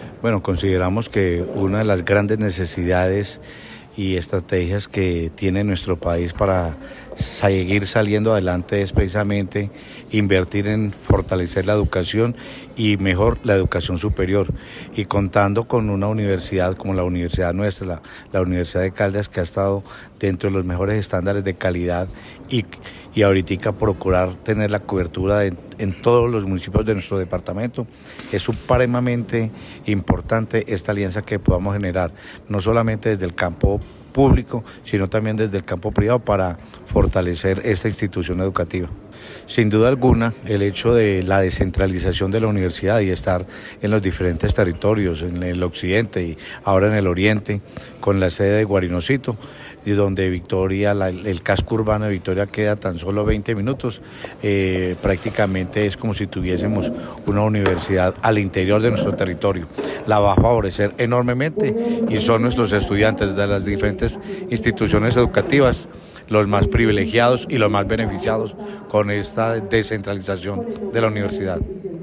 Bueno, consideramos que una de las grandes necesidades y estrategias que tiene nuestro país para seguir saliendo adelante es precisamente invertir en fortalecer la educación y mejor la educación superior, y contando con una universidad como la universidad nuestra, la Universidad de Caldas, que ha estado dentro de los mejores estándares de calidad, y ahorita procurar tener la cobertura en todos los municipios de nuestro departamento. Es supremamente importante esta alianza que podamos generar, no solamente desde el campo público, sino también desde el campo privado, para fortalecer esta institución educativa. Sin duda alguna, el hecho de la descentralización de la universidad y estar en los diferentes territorios, en el occidente y ahora en el oriente, con la sede de Guarinocito, y donde Victoria, el casco urbano de Victoria queda tan solo 20 minutos, prácticamente es como si tuviésemos una universidad al interior de nuestro territorio. La va a favorecer enormemente, y son nuestros estudiantes de las diferentes instituciones educativas los más privilegiados y los más beneficiados con esta descentralización de la universidad.